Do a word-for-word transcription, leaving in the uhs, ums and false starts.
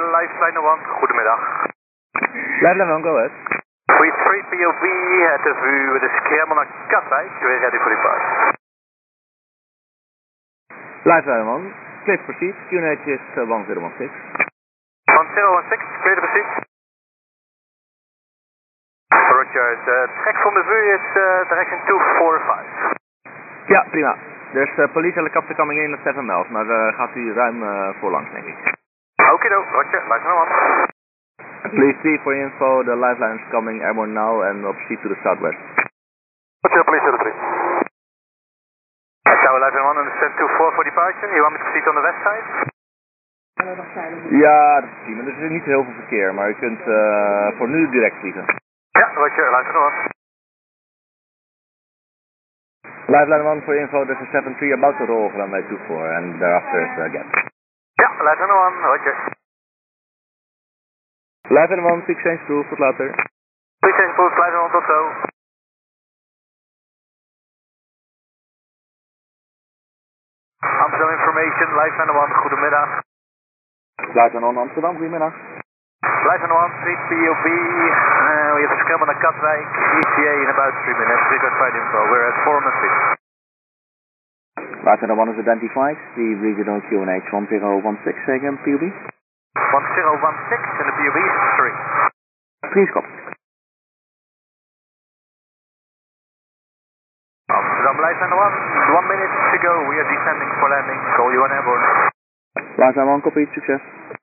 Lifeline one, goedemiddag. Lifeline one, go ahead. three three P O V, het is u, het is helemaal naar Katwijk, we're ready for departure. Lifeline one, clear to proceed, Q N H is uh, one zero one six. one zero one six, clear to proceed. Roger, the track from the view is uh, direction two four five. Ja, prima. There's a police helicopter coming in at seven miles, maar uh, gaat u ruim uh, voorlangs, denk ik. Oké, do, Roger, Lifeline one. Police three for info, the Lifeline is coming airborne now and will proceed to the southwest. Roger, police zero three. Tower Lifeline one, understand two four for departure. You want me to proceed on the west side? Ja, dat is prima. Er is niet heel veel verkeer, maar u kunt uh, voor nu direct vliegen. Ja, Roger, Lifeline one. Lifeline one for info, there's a seven three about to roll from runway two four and thereafter is uh, gap. Ja, Lifeline one, Roger. Lifeline one, six change proof, tot later. six change proof, Lifeline one, tot zo. Amsterdam Information, Lifeline one, goedemiddag. Lifeline one, Amsterdam, goedemiddag. Lifeline one, three P O V, uh, we have a scramble naar Katwijk, E T A in about three minutes, request flight info, we're at four hundred feet. Lifeline one is identified, the regional Q N H one zero one six, again P O V. one zero one six and the P O V is three. Please copy. Amsterdam Lifeline one, one minute to go, we are descending for landing, call you on airborne. Lifeline one, copy, success.